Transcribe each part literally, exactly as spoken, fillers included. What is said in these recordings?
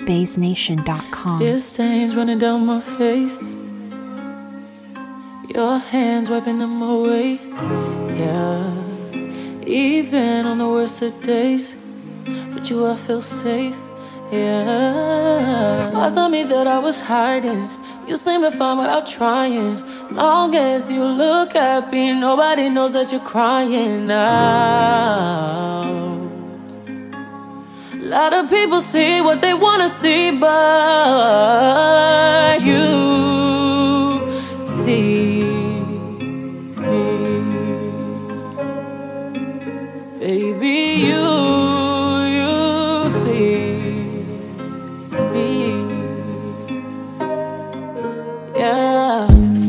Bays Nation dot com. Tear stains running down my face, your hands wiping them away. Yeah, even on the worst of days, with you I feel safe. Yeah, I told me that I was hiding, you seem to find without trying. Long as you look happy, nobody knows that you're crying out. A lot of people see what they wanna see, but you see me. Baby, you, you see me. Yeah.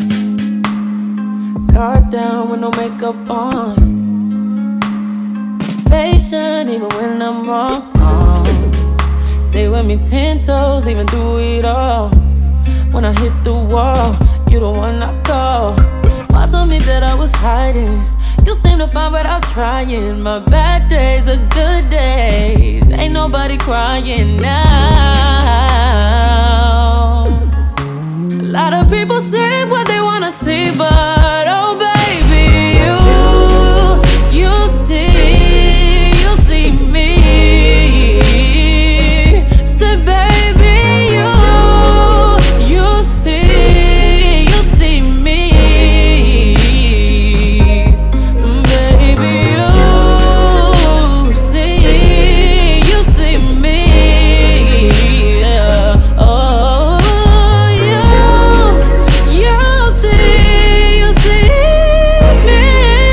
Guard down with no makeup on, patient even when I'm wrong. Stay with me ten toes, even through it all. When I hit the wall, you the one I call. Why told me that I was hiding? You seem to find without trying. My bad days are good days, ain't nobody crying now. A lot of people say what they wanna see, but oh baby, you, you see, you see me. Say baby, you, you see, you see me. Mm, baby, you see, you see me. Yeah. Oh, you, you see, you see me.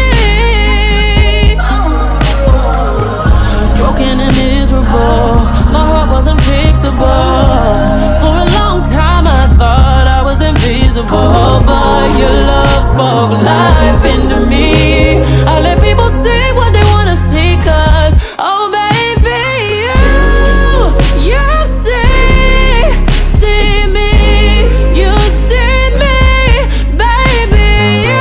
Broken and miserable, my heart wasn't fixable. For a long time I thought I was invisible, but your love spoke life into me. I let people see what they wanna see, cause oh baby, you, you see, see me, you see me. Baby, you,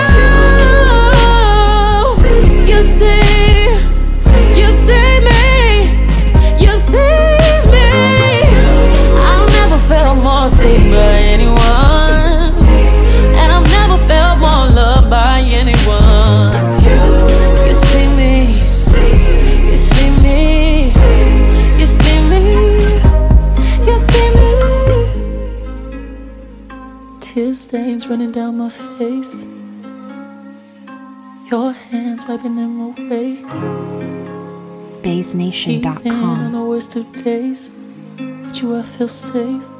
you see, you see me, you see me. I've never felt more seen by anyone, and I've never felt more loved by anyone. You, you see me, you see me, you see me, you see me. Tear stains running down my face, your hands wiping them away. Bays Nation dot Even on com. the worst of days, with you I feel safe.